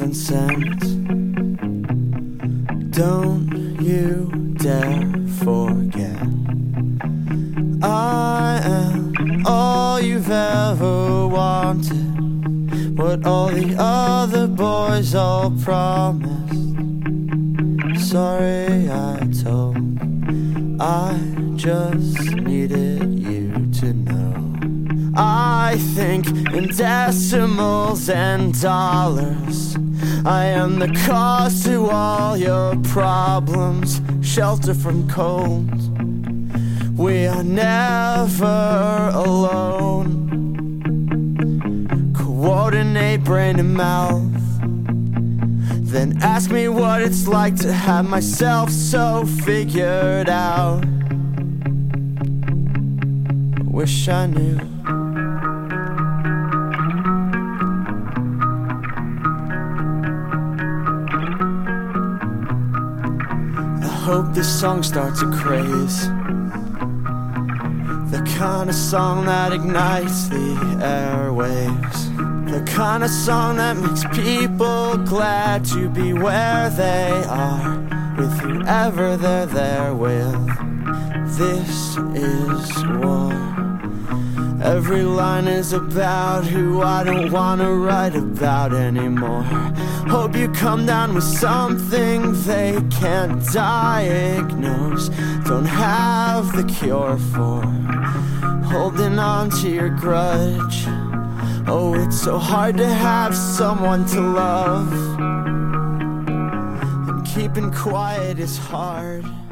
common sense. Don't you dare forget I am all you've ever wanted, what all the other boys all promised. Sorry I told, I just needed you to know. I think in decimals and dollars. I am the cause to all your problems, shelter from cold. We are never alone. Coordinate brain and mouth, then ask me what it's like to have myself so figured out. Wish I knew. I hope this song starts a craze, the kind of song that ignites the airwaves, the kind of song that makes people glad to be where they are, with whoever they're there with. This is war. Every line is about who I don't wanna write about anymore. Hope you come down with something they can't diagnose, don't have the cure for, holding on to your grudge. Oh, it's so hard to have someone to love, and keeping quiet is hard.